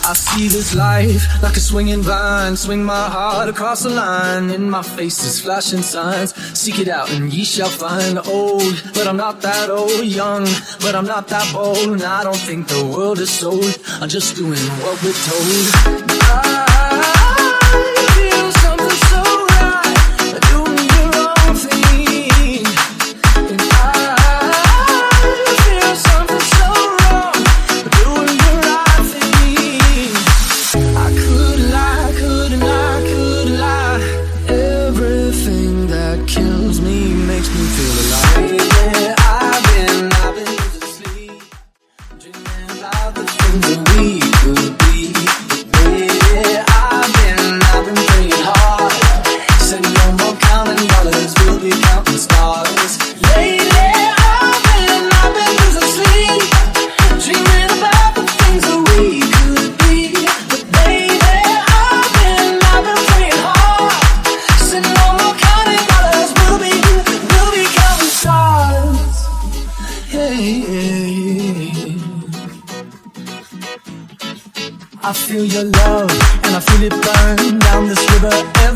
I see this life like a swinging vine, swing my heart across the line. In my face is flashing signs, seek it out and ye shall find. Old, but I'm not that old. Young, but I'm not that bold. And I don't think the world is sold, I'm just doing what we're told. I feel something so right, doing the wrong thing. And I feel something so wrong, doing the right thing. I couldn't lie, couldn't lie, couldn't lie. Everything that kills me makes me feel alive. Yeah, I've been losing sleep, dreaming about the things that we could be. Yeah, I've been praying hard, said no more counting dollars, we'll be counting stars. Lately, I've been losing sleep, dreaming about the things that we could be. But baby, I've been praying hard, said no more counting dollars, we'll be counting stars. Hey, I feel your love and I feel it burn down this river.